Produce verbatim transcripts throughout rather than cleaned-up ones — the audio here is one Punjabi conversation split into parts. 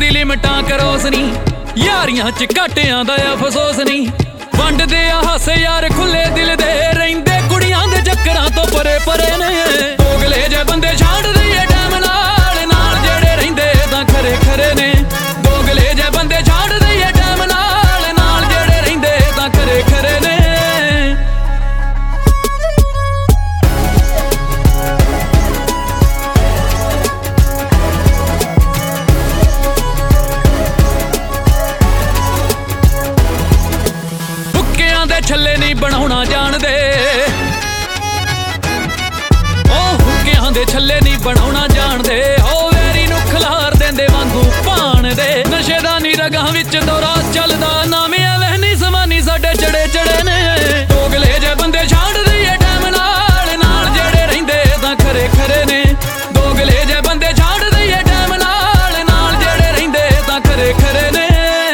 ਦੀ ਲਿਮਟਾਂ ਕਰੋਸ ਨੀ, ਯਾਰੀਆਂ ਚ ਘਾਟਿਆਂ ਦਾ ਅਫਸੋਸ ਨੀ। ਵੰਡਦੇ ਆ ਹਾਸੇ ਯਾਰ ਖੁੱਲੇ ਦਿਲ ਦੇ, ਰਹਿੰਦੇ ਕੁੜੀਆਂ ਦੇ ਚੱਕਰਾਂ ਤੋਂ ਪਰੇ ਪਰੇ ਨੇ। ਦੋਗਲੇ ਜੇ ਬੰਦੇ ਛੱਡ ਦਈਏ ਟਾਈਮ ਨਾਲ ਨਾਲ, ਜਿਹੜੇ ਰਹਿੰਦੇ ਤਾਂ ਖਰੇ ਖਰੇ ਨੇ। ਦੋਗਲੇ ਜੇ ਬੰਦੇ ਛੱਡ ਦਈਏ ਟਾਈਮ ਨਾਲ ਨਾਲ, ਜਿਹੜੇ ਰਹਿੰਦੇ ਤਾਂ ਖਰੇ ਖਰੇ ਨੇ। ਦੇ ਛੱਲੇ ਨਹੀਂ ਬਣਾਉਣਾ ਜਾਣਦੇ, ਉਹ ਹੁੱਕਿਆਂ ਦੇ ਛੱਲੇ ਨਹੀਂ ਬਣਾਉਣਾ ਜਾਣਦੇ। ਉਹ ਵੈਰੀ ਨੂੰ ਖਿਲਾਰ ਦਿੰਦੇ ਵਾਂਗੂ ਭਾਣ ਦੇ, ਨਸ਼ੇ ਦਾ ਨੀ ਰਗਾਂ ਵਿੱਚ ਦੌਰਾ ਚੱਲਦਾ। ਨਾਵੇਂ ਐਵੇਂ ਨੀ ਸਮਾਨੀ ਸਾਡੇ ਚੜੇ ਚੜੇ ਨੇ। ਦੋਗਲੇ ਜੇ ਬੰਦੇ ਛੱਡ ਦਈਏ ਟਾਈਮ ਨਾਲ ਨਾਲ, ਜਿਹੜੇ ਰਹਿੰਦੇ ਤਾਂ ਖਰੇ ਖਰੇ ਨੇ। ਦੋਗਲੇ ਜੇ ਬੰਦੇ ਛੱਡ ਦਈਏ ਟਾਈਮ ਨਾਲ ਨਾਲ, ਜਿਹੜੇ ਰਹਿੰਦੇ ਤਾਂ ਖਰੇ ਖਰੇ ਨੇ।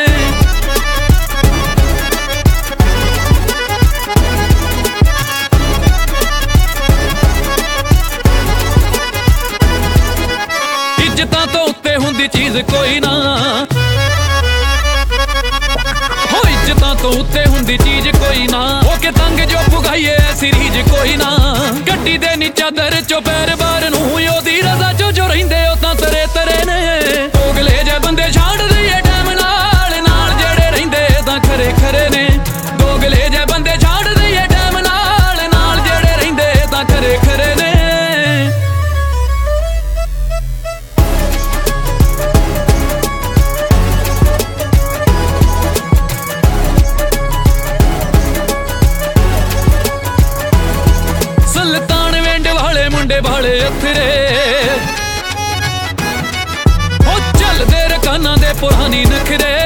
ਇੱਜ਼ਤਾਂ ਤੋਂ ਉੱਤੇ ਹੁੰਦੀ ਚੀਜ਼ ਕੋਈ ਨਾ, ਹੋ ਇੱਜ਼ਤਾਂ ਤੋਂ ਉੱਤੇ ਹੁੰਦੀ ਚੀਜ਼ ਕੋਈ ਨਾ। ਹੋ ਕੇ ਤੰਗ ਜੋ ਪੁਗਾਈਏ ਐਸੀ ਰੀਝ ਕੋਈ ਨਾ। ਗੱਡੀ ਦੇ ਨੀ ਚਾਦਰ ਚੋਂ ਪੈਰ ਬਾਹਰ ਨੂੰ, ਉਹਦੀ ਰਜ਼ਾ ਚੋਂ ਜੋ ਰਹਿੰਦੇ ਉਹ ਤਾਂ ਤਰੇ ਤਰੇ ਨੇ। ਦੋਗਲੇ ਜੇ ਬੰਦੇ ਛੱਡ ਦਈਏ ਟਾਈਮ ਨਾਲ ਨਾਲ, ਜਿਹੜੇ ਰਹਿੰਦੇ ਤਾਂ ਖਰੇ ਖਰੇ ਨੇ। ਦੋਗਲੇ ਜੇ ਬੰਦੇ ਛੱਡ ਦਈਏ ਟਾਈਮ ਨਾਲ ਨਾਲ, ਜਿਹੜੇ ਰਹਿੰਦੇ ਤਾਂ ਖਰੇ ਖਰੇ ਨੇ। ਸੁਲਤਾਨ ਵਿੰਡ ਵਾਲੇ ਮੁੰਡੇ ਵਾਲੇ ਅਥਰੇ, ਉਹ ਚੱਲਦੇ ਰਕਾਨਾਂ ਦੇ ਪੁਰਾਣੀ ਨਖਰੇ।